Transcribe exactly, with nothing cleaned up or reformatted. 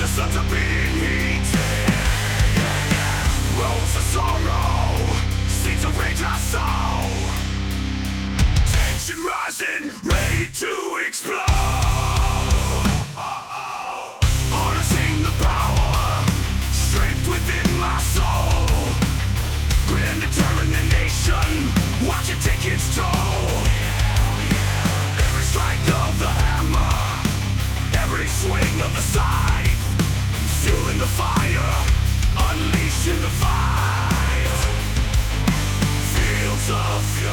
suns are being heated. Rose of sorrow, seeds of rage I sow. Tension rising, ready to explode. Harnessing the power, strength within my soul. Grit and determination, watch it take its toll. Every strike of the hammer, every swing of the scythe, fueling the fire, unleashing the fight. Fields of fury.